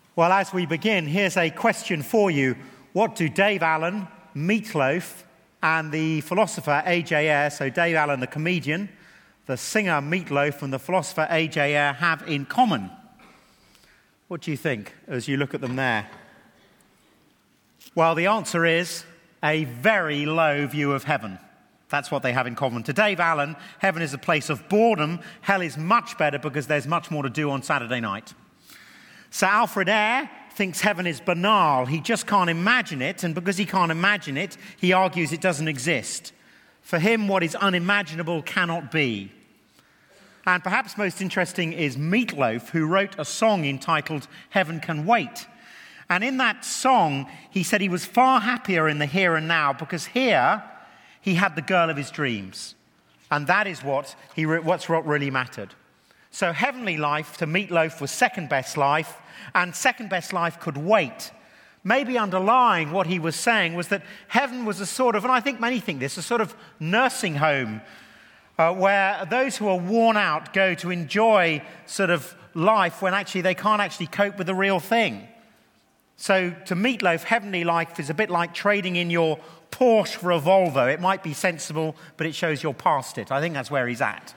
Well, as we begin, here's a question for you. What do Dave Allen, Meat Loaf, and the philosopher A.J. Ayer, so Dave Allen, the comedian, the singer Meat Loaf, and the philosopher A.J. Ayer have in common? What do you think as you look at them there? Well, the answer is a very low view of heaven. That's what they have in common. To Dave Allen, heaven is a place of boredom. Hell is much better because there's much more to do on Saturday night. Sir Alfred Ayer thinks heaven is banal. He just can't imagine it, and because he can't imagine it, he argues it doesn't exist. For him, what is unimaginable cannot be. And perhaps most interesting is Meat Loaf, who wrote a song entitled Heaven Can Wait. And in that song, he said he was far happier in the here and now because here he had the girl of his dreams. And that is what really mattered. So heavenly life to Meat Loaf was second best life, and second best life could wait. Maybe underlying what he was saying was that heaven was a sort of, and I think many think this, a sort of nursing home where those who are worn out go to enjoy sort of life when actually they can't actually cope with the real thing. So to Meat Loaf, heavenly life is a bit like trading in your Porsche for a Volvo. It might be sensible, but it shows you're past it. I think that's where he's at.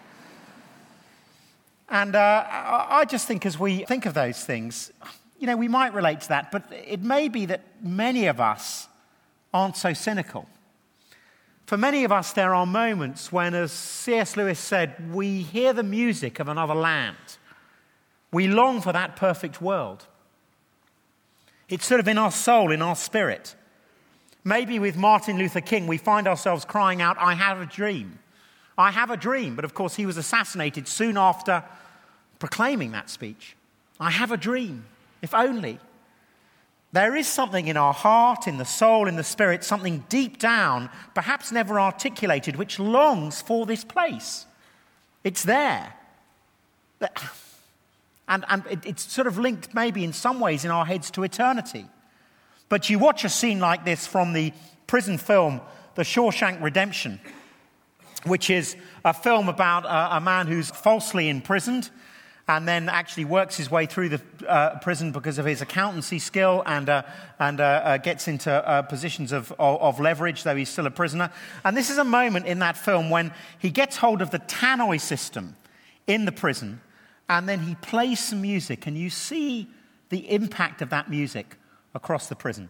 And I just think as we think of those things, we might relate to that, but it may be that many of us aren't so cynical. For many of us, there are moments when, as C.S. Lewis said, we hear the music of another land. We long for that perfect world. It's sort of in our soul, in our spirit. Maybe with Martin Luther King, we find ourselves crying out, I have a dream. I have a dream. But of course, he was assassinated soon after proclaiming that speech. I have a dream, if only. There is something in our heart, in the soul, in the spirit, something deep down, perhaps never articulated, which longs for this place. It's there. And it's sort of linked maybe in some ways in our heads to eternity. But you watch a scene like this from the prison film, The Shawshank Redemption, which is a film about a man who's falsely imprisoned and then actually works his way through the prison because of his accountancy skill and gets into positions of leverage, though he's still a prisoner. And this is a moment in that film when he gets hold of the tannoy system in the prison, and then he plays some music, and you see the impact of that music across the prison.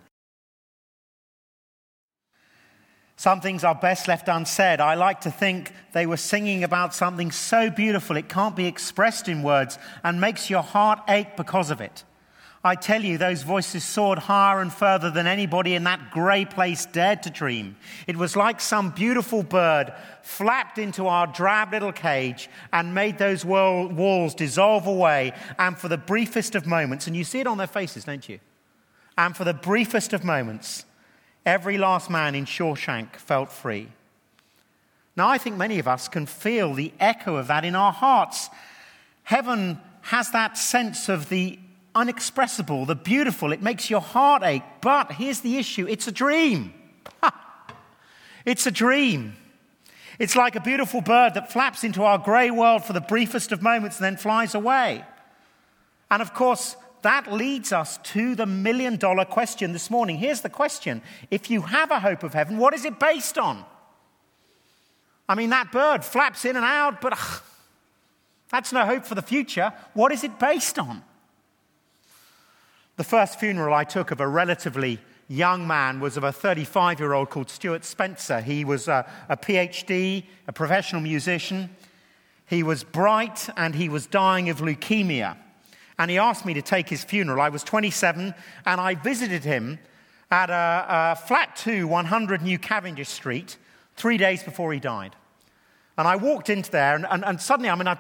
Some things are best left unsaid. I like to think they were singing about something so beautiful it can't be expressed in words and makes your heart ache because of it. I tell you, those voices soared higher and further than anybody in that grey place dared to dream. It was like some beautiful bird flapped into our drab little cage and made those walls dissolve away, and for the briefest of moments, and you see it on their faces, don't you? And for the briefest of moments, every last man in Shawshank felt free. Now, I think many of us can feel the echo of that in our hearts. Heaven has that sense of the unexpressible, the beautiful. It makes your heart ache. But here's the issue. It's a dream. It's a dream. It's like a beautiful bird that flaps into our grey world for the briefest of moments and then flies away. And of course, that leads us to the million-dollar question this morning. Here's the question. If you have a hope of heaven, what is it based on? I mean, that bird flaps in and out, but that's no hope for the future. What is it based on? The first funeral I took of a relatively young man was of a 35-year-old called Stuart Spencer. He was a PhD, a professional musician. He was bright and he was dying of leukemia. And he asked me to take his funeral. I was 27, and I visited him at a flat 2, 100 New Cavendish Street, 3 days before he died. And I walked into there, and suddenly, I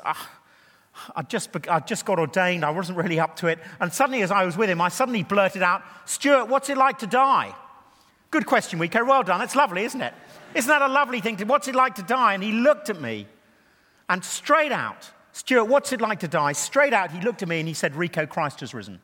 just got ordained. I wasn't really up to it. And suddenly, as I was with him, I suddenly blurted out, "Stuart, what's it like to die?" Good question, Rico. Well done. It's lovely, isn't it? Isn't that a lovely thing? What's it like to die? And he looked at me, and straight out, "Stuart, what's it like to die?" Straight out, he looked at me and he said, "Rico, Christ has risen."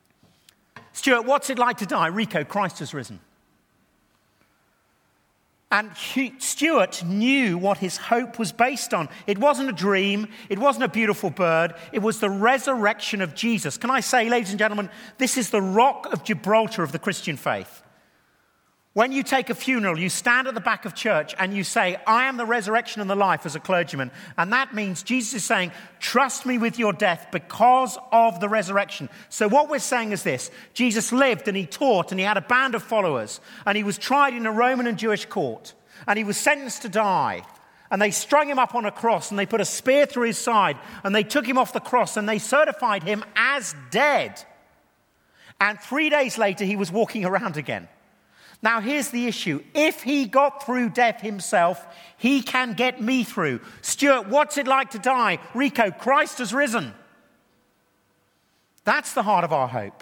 Stuart, what's it like to die? Rico, Christ has risen. And Stuart knew what his hope was based on. It wasn't a dream. It wasn't a beautiful bird. It was the resurrection of Jesus. Can I say, ladies and gentlemen, this is the rock of Gibraltar of the Christian faith. When you take a funeral, you stand at the back of church and you say, I am the resurrection and the life as a clergyman. And that means Jesus is saying, trust me with your death because of the resurrection. So what we're saying is this: Jesus lived and he taught and he had a band of followers and he was tried in a Roman and Jewish court and he was sentenced to die. And they strung him up on a cross and they put a spear through his side and they took him off the cross and they certified him as dead. And 3 days later, he was walking around again. Now, here's the issue. If he got through death himself, he can get me through. Stuart, what's it like to die? Rico, Christ has risen. That's the heart of our hope.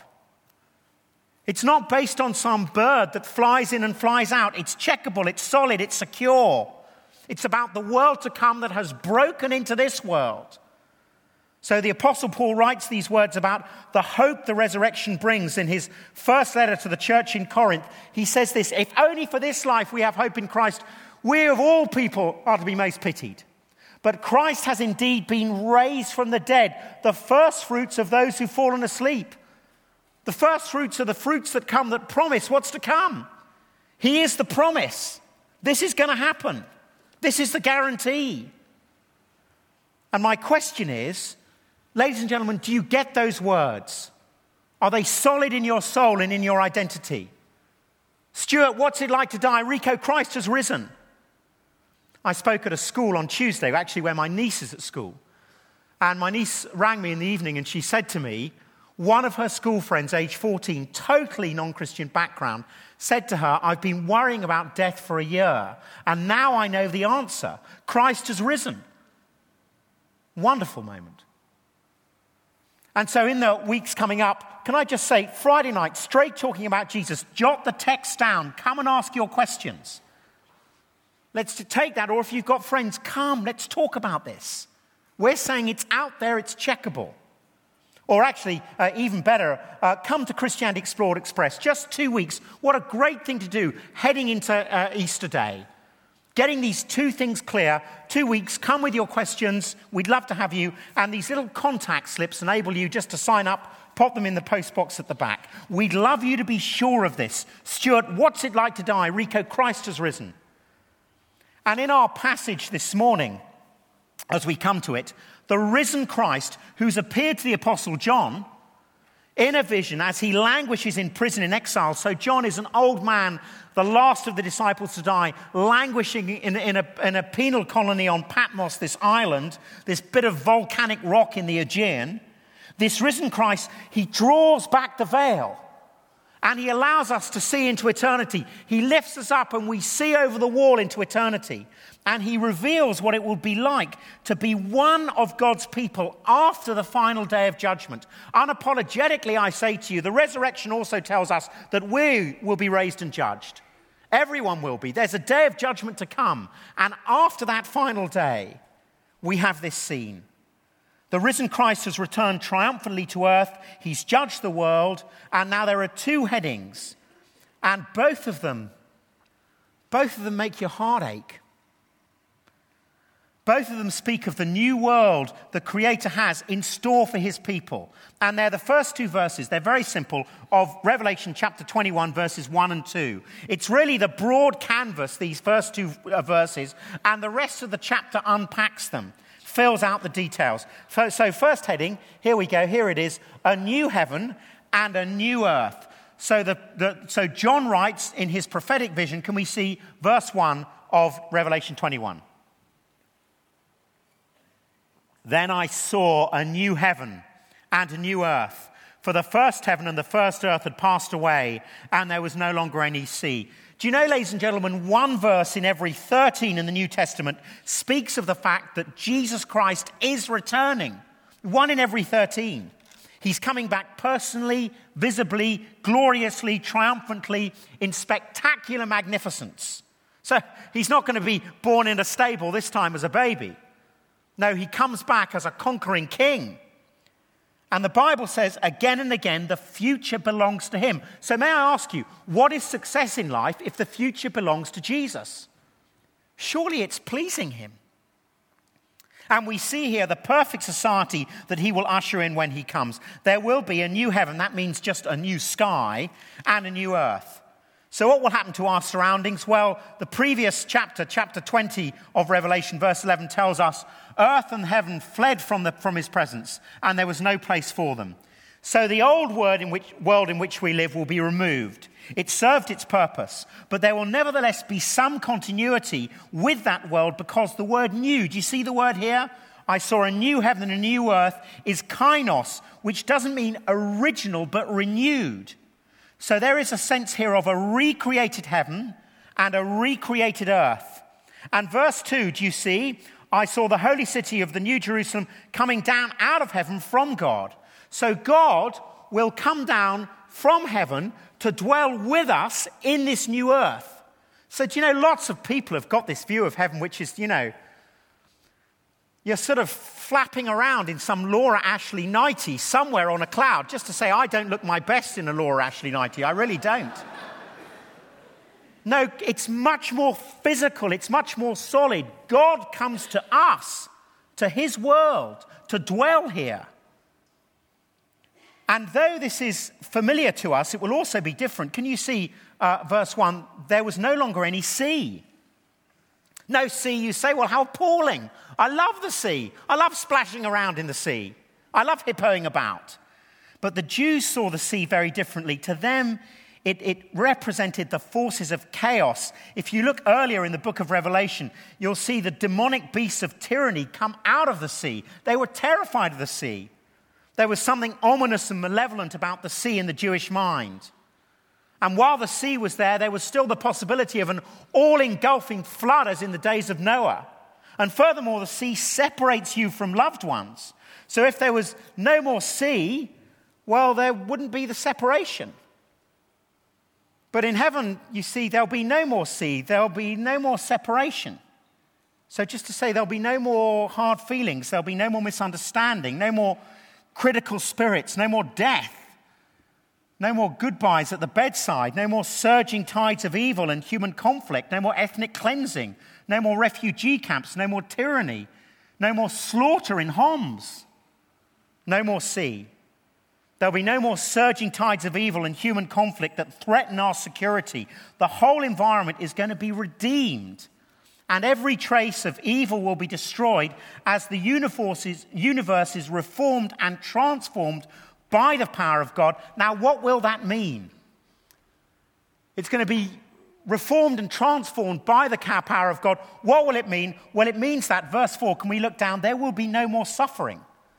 It's not based on some bird that flies in and flies out. It's checkable, it's solid, it's secure. It's about the world to come that has broken into this world. So the Apostle Paul writes these words about the hope the resurrection brings in his first letter to the church in Corinth. He says this: if only for this life we have hope in Christ, we of all people are to be most pitied. But Christ has indeed been raised from the dead, the first fruits of those who've fallen asleep. The first fruits are the fruits that come that promise what's to come. He is the promise. This is going to happen. This is the guarantee. And my question is, ladies and gentlemen, do you get those words? Are they solid in your soul and in your identity? Stuart, what's it like to die? Rico, Christ has risen. I spoke at a school on Tuesday, actually where my niece is at school. And my niece rang me in the evening and she said to me, one of her school friends, age 14, totally non-Christian background, said to her, I've been worrying about death for a year, and now I know the answer. Christ has risen. Wonderful moment. And so in the weeks coming up, can I just say, Friday night, straight talking about Jesus, jot the text down, come and ask your questions. Let's take that, or if you've got friends, come, let's talk about this. We're saying it's out there, it's checkable. Or actually, even better, come to Christianity Explored Express. Just 2 weeks. What a great thing to do heading into Easter Day. Getting these two things clear, 2 weeks, come with your questions. We'd love to have you. And these little contact slips enable you just to sign up, pop them in the post box at the back. We'd love you to be sure of this. Stuart, what's it like to die? Rico, Christ has risen. And in our passage this morning, as we come to it, the risen Christ, who's appeared to the Apostle John in a vision as he languishes in prison in exile. So John is an old man, the last of the disciples to die, languishing in a penal colony on Patmos, this island, this bit of volcanic rock in the Aegean. This risen Christ, he draws back the veil and he allows us to see into eternity. He lifts us up and we see over the wall into eternity. And he reveals what it will be like to be one of God's people after the final day of judgment. Unapologetically, I say to you, the resurrection also tells us that we will be raised and judged. Everyone will be. There's a day of judgment to come. And after that final day, we have this scene. The risen Christ has returned triumphantly to earth. He's judged the world. And now there are two headings. And both of them make your heart ache. Both of them speak of the new world the Creator has in store for his people. And they're the first two verses, they're very simple, of Revelation chapter 21, verses 1 and 2. It's really the broad canvas, these first two verses, and the rest of the chapter unpacks them, fills out the details. So first heading, here we go, here it is, a new heaven and a new earth. So John writes in his prophetic vision, can we see verse 1 of Revelation 21? Then I saw a new heaven and a new earth, for the first heaven and the first earth had passed away, and there was no longer any sea. Do you know, ladies and gentlemen, one verse in every 13 in the New Testament speaks of the fact that Jesus Christ is returning. One in every 13. He's coming back personally, visibly, gloriously, triumphantly, in spectacular magnificence. So he's not going to be born in a stable this time as a baby. No, he comes back as a conquering king. And the Bible says again and again, the future belongs to him. So may I ask you, what is success in life if the future belongs to Jesus? Surely it's pleasing him. And we see here the perfect society that he will usher in when he comes. There will be a new heaven, that means just a new sky, and a new earth. So what will happen to our surroundings? Well, the previous chapter 20 of Revelation, verse 11, tells us, earth and heaven fled from his presence, and there was no place for them. So the old world in which we live will be removed. It served its purpose, but there will nevertheless be some continuity with that world because the word new, do you see the word here? I saw a new heaven and a new earth is kainos, which doesn't mean original but renewed. So there is a sense here of a recreated heaven and a recreated earth. And verse 2, do you see? I saw the holy city of the New Jerusalem coming down out of heaven from God. So God will come down from heaven to dwell with us in this new earth. So do you know, lots of people have got this view of heaven, which is, you're sort of flapping around in some Laura Ashley nightie somewhere on a cloud just to say, I don't look my best in a Laura Ashley nightie. I really don't. No, it's much more physical. It's much more solid. God comes to us, to his world, to dwell here. And though this is familiar to us, it will also be different. Can you see verse 1? There was no longer any sea. No sea, you say, well, how appalling. I love the sea. I love splashing around in the sea. I love hippoing about. But the Jews saw the sea very differently. To them, it represented the forces of chaos. If you look earlier in the book of Revelation, you'll see the demonic beasts of tyranny come out of the sea. They were terrified of the sea. There was something ominous and malevolent about the sea in the Jewish mind. And while the sea was there was still the possibility of an all-engulfing flood as in the days of Noah. And furthermore, the sea separates you from loved ones. So if there was no more sea, well, there wouldn't be the separation. But in heaven, you see, there'll be no more sea. There'll be no more separation. So just to say, there'll be no more hard feelings. There'll be no more misunderstanding, no more critical spirits, no more death, no more goodbyes at the bedside, no more surging tides of evil and human conflict, no more ethnic cleansing, no more refugee camps, no more tyranny, no more slaughter in Homs, no more sea. There'll be no more surging tides of evil and human conflict that threaten our security. The whole environment is going to be redeemed. And every trace of evil will be destroyed as the universe is reformed and transformed by the power of God. Now, what will that mean? It's going to be reformed and transformed by the power of God. What will it mean? Well, it means that, verse 4, can we look down? There will be no more suffering.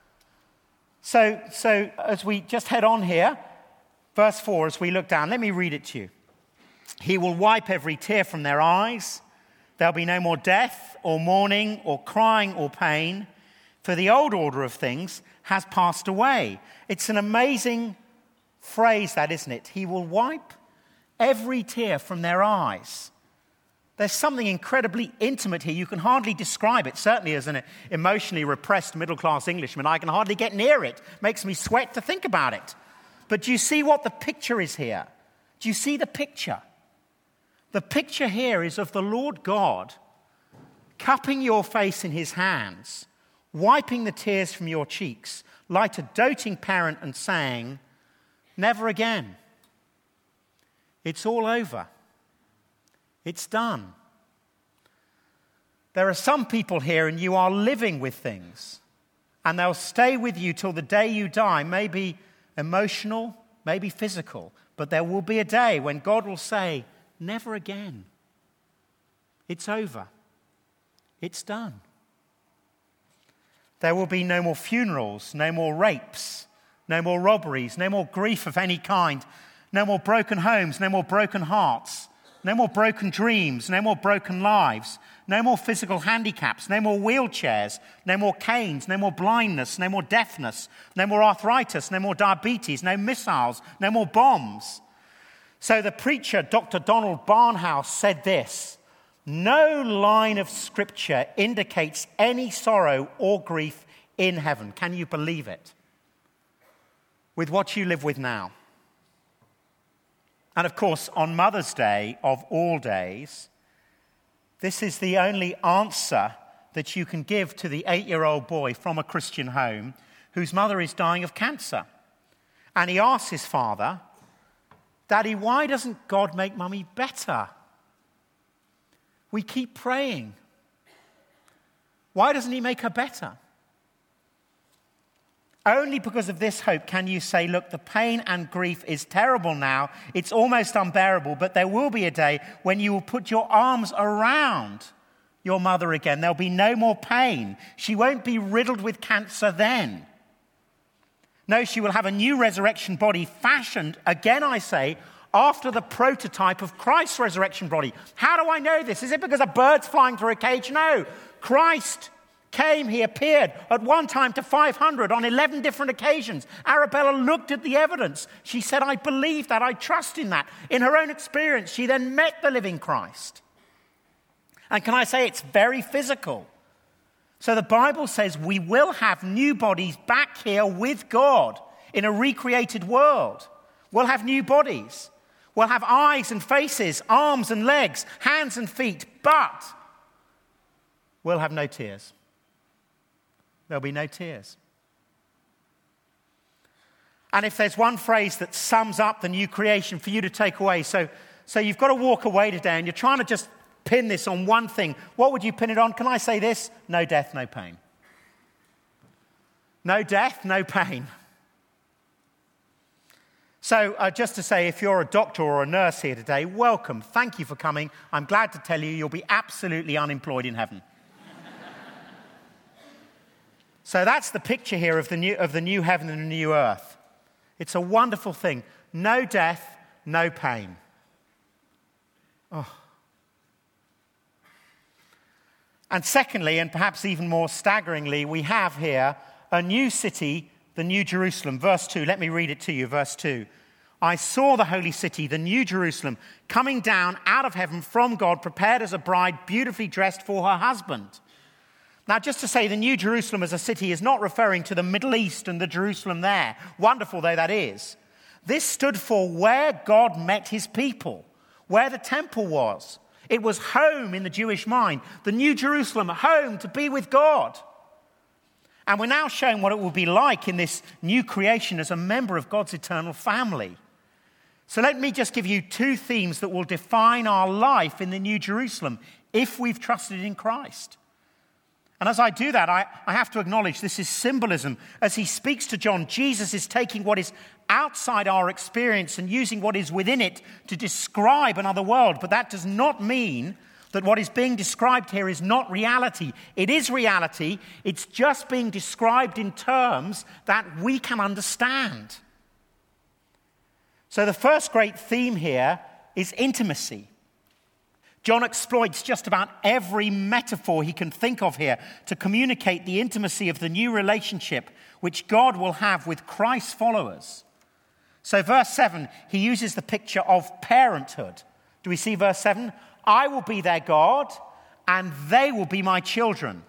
So as we just head on here, verse 4, as we look down, let me read it to you. He will wipe every tear from their eyes. There'll be no more death or mourning or crying or pain, for the old order of things has passed away. It's an amazing phrase, that, isn't it? He will wipe every tear from their eyes. There's something incredibly intimate here. You can hardly describe it. Certainly as an emotionally repressed middle-class Englishman, I can hardly get near it. It makes me sweat to think about it. But do you see what the picture is here? Do you see the picture? The picture here is of the Lord God cupping your face in his hands, wiping the tears from your cheeks, like a doting parent and saying, never again. It's all over. It's done. There are some people here and you are living with things, and they'll stay with you till the day you die, maybe emotional, maybe physical, but there will be a day when God will say, never again. It's over. It's done. There will be no more funerals, no more rapes, no more robberies, no more grief of any kind, no more broken homes, no more broken hearts, no more broken dreams, no more broken lives, no more physical handicaps, no more wheelchairs, no more canes, no more blindness, no more deafness, no more arthritis, no more diabetes, no missiles, no more bombs. So the preacher, Dr. Donald Barnhouse, said this: no line of scripture indicates any sorrow or grief in heaven. Can you believe it? With what you live with now. And of course, on Mother's Day of all days, This is the only answer that you can give to the 8-year-old boy from a Christian home whose mother is dying of cancer. And he asks his father, "Daddy, why doesn't God make Mummy better? We keep praying. Why doesn't he make her better?" Only because of this hope can you say, look, the pain and grief is terrible now. It's almost unbearable, but there will be a day when you will put your arms around your mother again. There'll be no more pain. She won't be riddled with cancer then. No, she will have a new resurrection body fashioned, again I say, after the prototype of Christ's resurrection body. How do I know this? Is it because a bird's flying through a cage? No. Christ came, he appeared at one time to 500 on 11 different occasions. Arabella looked at the evidence. She said, I believe that, I trust in that. In her own experience, she then met the living Christ. And can I say it's very physical? So the Bible says we will have new bodies back here with God in a recreated world. We'll have new bodies. We'll have eyes and faces, arms and legs, hands and feet, but we'll have no tears. There'll be no tears. And if there's one phrase that sums up the new creation for you to take away, so you've got to walk away today and you're trying to just pin this on one thing, what would you pin it on? Can I say this? No death, no pain. No death, no pain. So just to say, if you're a doctor or a nurse here today, welcome. Thank you for coming. I'm glad to tell you you'll be absolutely unemployed in heaven. So that's the picture here of the new heaven and the new earth. It's a wonderful thing. No death, no pain. Oh. And secondly, and perhaps even more staggeringly, we have here a new city, the New Jerusalem. Verse 2, let me read it to you, verse 2. I saw the holy city, the New Jerusalem, coming down out of heaven from God, prepared as a bride, beautifully dressed for her husband. Now, just to say the New Jerusalem as a city is not referring to the Middle East and the Jerusalem there, wonderful though that is. This stood for where God met his people, where the temple was. It was home in the Jewish mind. The New Jerusalem, home to be with God. And we're now shown what it will be like in this new creation as a member of God's eternal family. So let me just give you two themes that will define our life in the New Jerusalem if we've trusted in Christ. And as I do that, I have to acknowledge this is symbolism. As he speaks to John, Jesus is taking what is outside our experience and using what is within it to describe another world. But that does not mean that what is being described here is not reality. It is reality. It's just being described in terms that we can understand. So the first great theme here is intimacy. John exploits just about every metaphor he can think of here to communicate the intimacy of the new relationship which God will have with Christ's followers. So verse 7, he uses the picture of parenthood. Do we see verse 7? I will be their God and they will be my children.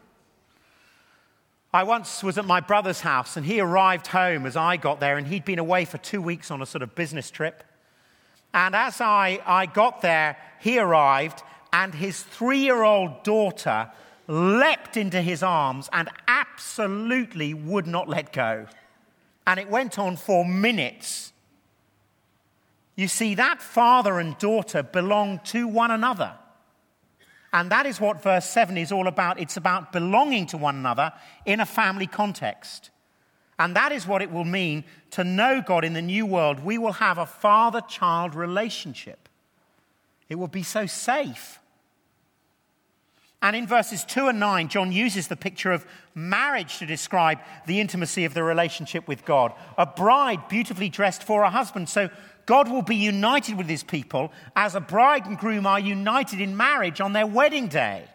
I once was at my brother's house and he arrived home as I got there and he'd been away for 2 weeks on a sort of business trip. And as I got there, he arrived and his 3-year-old daughter leapt into his arms and absolutely would not let go. And it went on for minutes. You see, that father and daughter belong to one another. And that is what verse 7 is all about. It's about belonging to one another in a family context. And that is what it will mean to know God in the new world. We will have a father-child relationship. It will be so safe. And in verses 2 and 9, John uses the picture of marriage to describe the intimacy of the relationship with God. A bride beautifully dressed for a husband. So God will be united with his people as a bride and groom are united in marriage on their wedding day.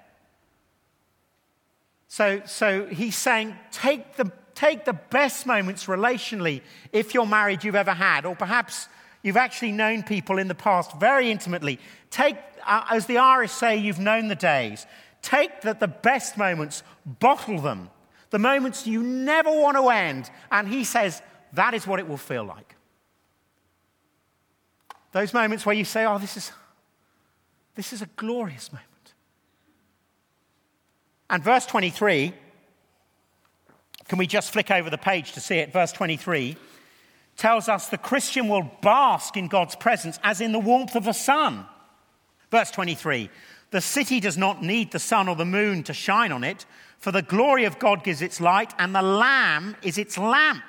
So he's saying, take the best moments relationally if you're married you've ever had, or perhaps you've actually known people in the past very intimately. Take, as the Irish say, you've known the days. Take the best moments, bottle them, the moments you never want to end. And he says, that is what it will feel like. Those moments where you say, oh, this is a glorious moment. And verse 23, can we just flick over the page to see it? Verse 23 tells us the Christian will bask in God's presence as in the warmth of the sun. Verse 23, the city does not need the sun or the moon to shine on it, for the glory of God gives its light, and the Lamb is its lamp.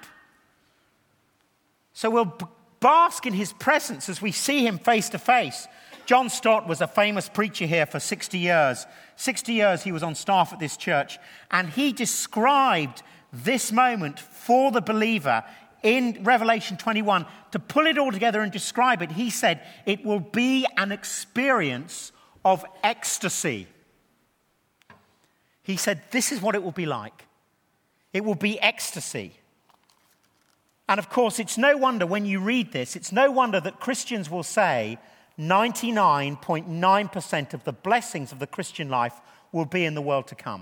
So we'll bask in his presence as we see him face to face. John Stott was a famous preacher here for 60 years. 60 years he was on staff at this church, and he described this moment for the believer in Revelation 21. To pull it all together and describe it, he said, it will be an experience of ecstasy. He said, this is what it will be like. It will be ecstasy. And of course, it's no wonder when you read this, it's no wonder that Christians will say 99.9% of the blessings of the Christian life will be in the world to come.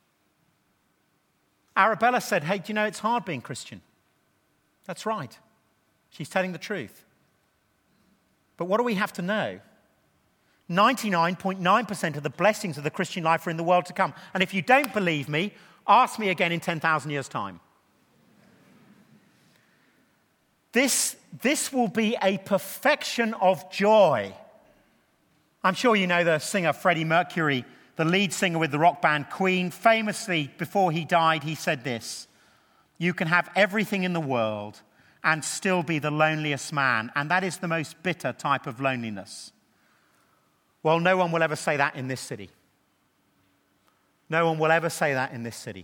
Arabella said, hey, do you know it's hard being Christian? That's right. She's telling the truth. But what do we have to know? 99.9% of the blessings of the Christian life are in the world to come. And if you don't believe me, ask me again in 10,000 years' time. This will be a perfection of joy. I'm sure you know the singer Freddie Mercury, the lead singer with the rock band Queen. Famously, before he died, he said this: you can have everything in the world and still be the loneliest man. And that is the most bitter type of loneliness. Well, no one will ever say that in this city. No one will ever say that in this city.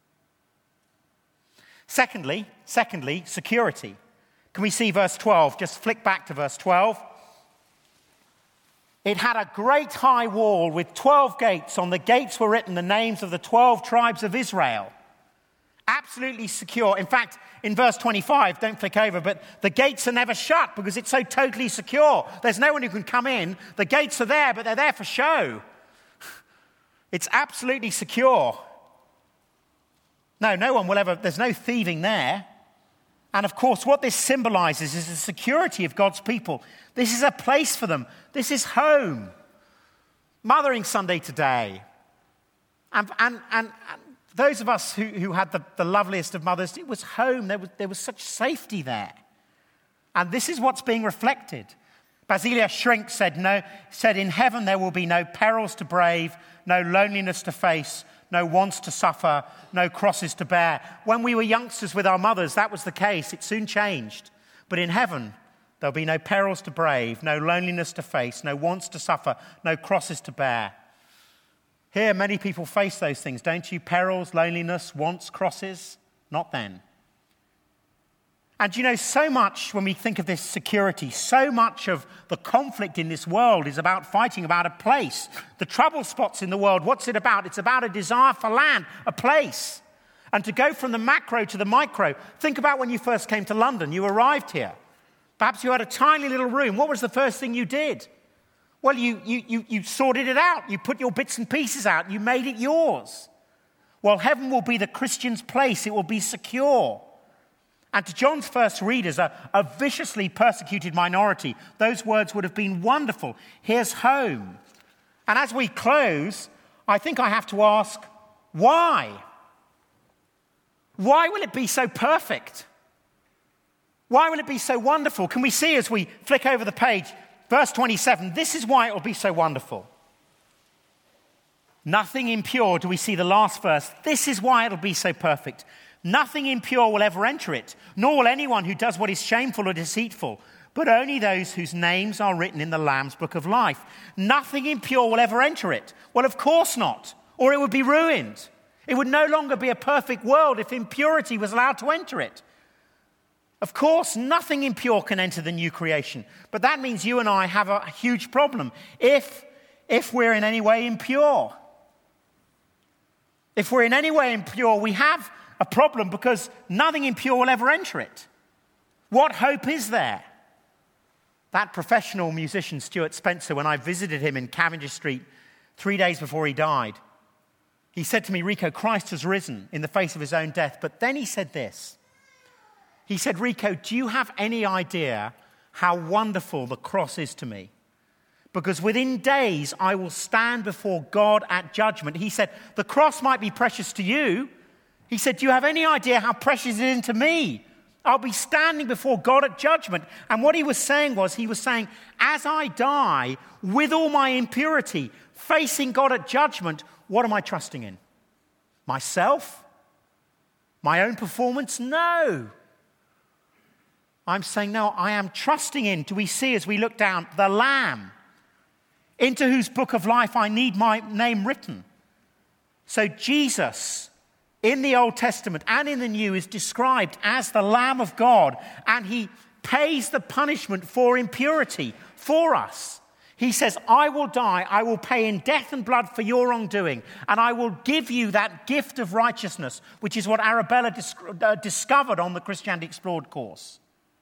Secondly, security. Can we see verse 12? Just flick back to verse 12. It had a great high wall with 12 gates. On the gates were written the names of the 12 tribes of Israel. Absolutely secure. In fact, in verse 25, don't flick over, but the gates are never shut because it's so totally secure. There's no one who can come in. The gates are there, but they're there for show. It's absolutely secure. No one will ever, there's no thieving there. And of course, what this symbolizes is the security of God's people. This is a place for them. This is home. Mothering Sunday today. And those of us who had the loveliest of mothers, it was home. There was such safety there. And this is what's being reflected. Basilia Shrink said, in heaven there will be no perils to brave, no loneliness to face, no wants to suffer, no crosses to bear. When we were youngsters with our mothers, that was the case. It soon changed. But in heaven, there'll be no perils to brave, no loneliness to face, no wants to suffer, no crosses to bear. Here, many people face those things, don't you? Perils, loneliness, wants, crosses. Not then. And you know, so much when we think of this security, so much of the conflict in this world is about fighting about a place. The trouble spots in the world, what's it about? It's about a desire for land, a place. And to go from the macro to the micro, think about when you first came to London. You arrived here. Perhaps you had a tiny little room. What was the first thing you did? Well, you sorted it out. You put your bits and pieces out. You made it yours. Well, heaven will be the Christian's place. It will be secure. And to John's first readers, a viciously persecuted minority, those words would have been wonderful. Here's home. And as we close, I think I have to ask, why? Why will it be so perfect? Why will it be so wonderful? Can we see as we flick over the page, verse 27, this is why it will be so wonderful. Nothing impure, do we see the last verse? This is why it'll be so perfect. Nothing impure will ever enter it, nor will anyone who does what is shameful or deceitful, but only those whose names are written in the Lamb's book of life. Nothing impure will ever enter it. Well, of course not, or it would be ruined. It would no longer be a perfect world if impurity was allowed to enter it. Of course, nothing impure can enter the new creation, but that means you and I have a huge problem if we're in any way impure. If we're in any way impure, we have a problem because nothing impure will ever enter it. What hope is there? That professional musician, Stuart Spencer, when I visited him in Cavendish Street 3 days before he died, he said to me, Rico, Christ has risen in the face of his own death. But then he said this. He said, Rico, do you have any idea how wonderful the cross is to me? because within days I will stand before God at judgment. He said, the cross might be precious to you. He said, do you have any idea how precious it is to me? I'll be standing before God at judgment. And what he was saying, as I die with all my impurity, facing God at judgment, what am I trusting in? Myself? My own performance? No. I'm saying, no, I am trusting in, do we see as we look down, the Lamb, into whose book of life I need my name written. So Jesus, in the Old Testament and in the New, is described as the Lamb of God, and he pays the punishment for impurity for us. He says, I will die, I will pay in death and blood for your wrongdoing, and I will give you that gift of righteousness, which is what Arabella discovered on the Christianity Explored course.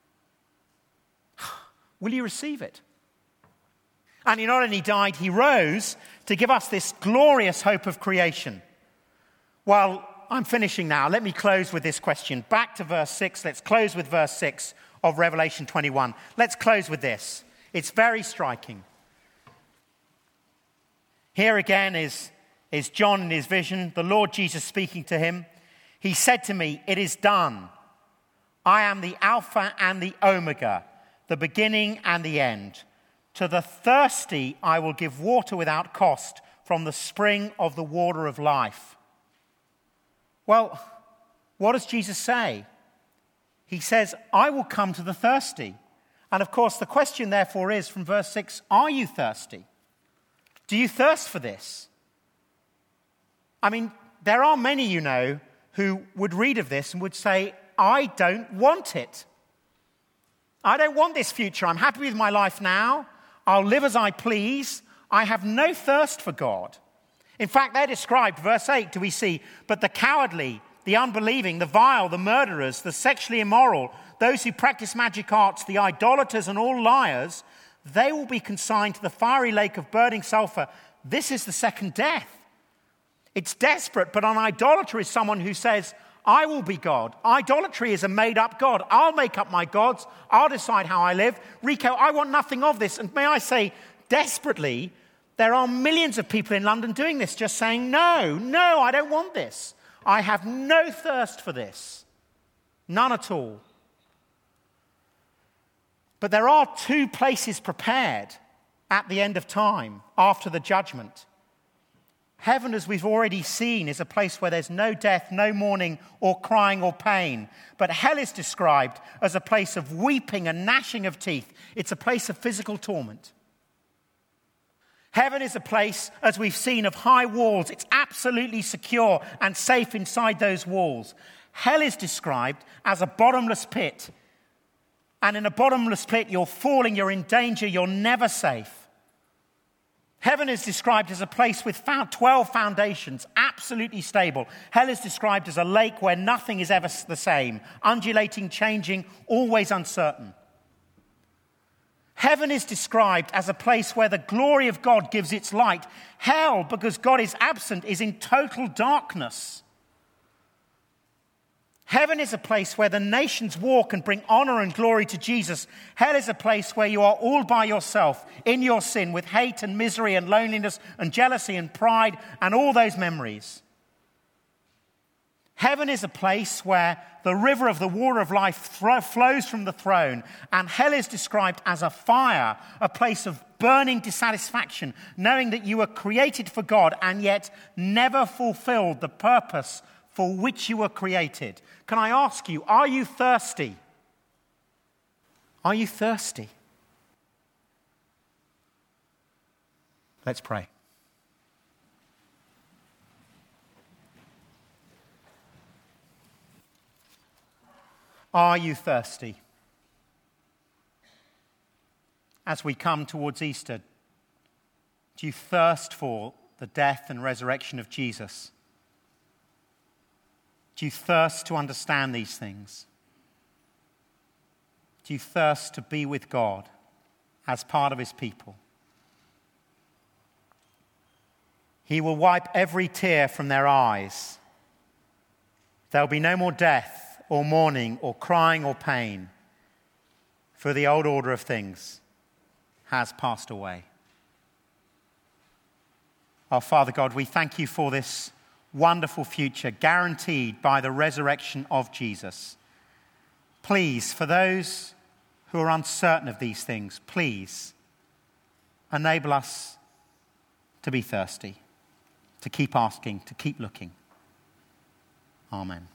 Will you receive it? And he not only died, he rose to give us this glorious hope of creation. Well, I'm finishing now. Let me close with this question. Back to verse 6. Let's close with verse 6 of Revelation 21. Let's close with this. It's very striking. Here again is John in his vision, the Lord Jesus speaking to him. He said to me, it is done. I am the Alpha and the Omega, the beginning and the end. To the thirsty I will give water without cost from the spring of the water of life. Well, what does Jesus say? He says, I will come to the thirsty. And of course, the question therefore is, from verse 6, are you thirsty? Do you thirst for this? I mean, there are many, who would read of this and would say, I don't want it. I don't want this future. I'm happy with my life now. I'll live as I please. I have no thirst for God. In fact, they're described, verse 8, do we see, but the cowardly, the unbelieving, the vile, the murderers, the sexually immoral, those who practice magic arts, the idolaters and all liars, they will be consigned to the fiery lake of burning sulfur. This is the second death. It's desperate, but an idolater is someone who says, I will be God. Idolatry is a made-up God. I'll make up my gods. I'll decide how I live. Rico, I want nothing of this. And may I say, desperately, there are millions of people in London doing this, just saying, no, I don't want this. I have no thirst for this. None at all. But there are two places prepared at the end of time, after the judgment. Heaven, as we've already seen, is a place where there's no death, no mourning, or crying or pain. But hell is described as a place of weeping and gnashing of teeth. It's a place of physical torment. Heaven is a place, as we've seen, of high walls. It's absolutely secure and safe inside those walls. Hell is described as a bottomless pit. And in a bottomless pit, you're falling, you're in danger, you're never safe. Heaven is described as a place with 12 foundations, absolutely stable. Hell is described as a lake where nothing is ever the same, undulating, changing, always uncertain. Heaven is described as a place where the glory of God gives its light. Hell, because God is absent, is in total darkness. Heaven is a place where the nations walk and bring honor and glory to Jesus. Hell is a place where you are all by yourself in your sin with hate and misery and loneliness and jealousy and pride and all those memories. Heaven is a place where the river of the water of life flows from the throne, and hell is described as a fire, a place of burning dissatisfaction, knowing that you were created for God and yet never fulfilled the purpose for which you were created. Can I ask you, are you thirsty? Are you thirsty? Let's pray. Are you thirsty? As we come towards Easter, do you thirst for the death and resurrection of Jesus? Do you thirst to understand these things? Do you thirst to be with God as part of his people? He will wipe every tear from their eyes. There will be no more death or mourning or crying or pain, for the old order of things has passed away. Our Father God, we thank you for this wonderful future guaranteed by the resurrection of Jesus. Please, for those who are uncertain of these things, please enable us to be thirsty, to keep asking, to keep looking. Amen.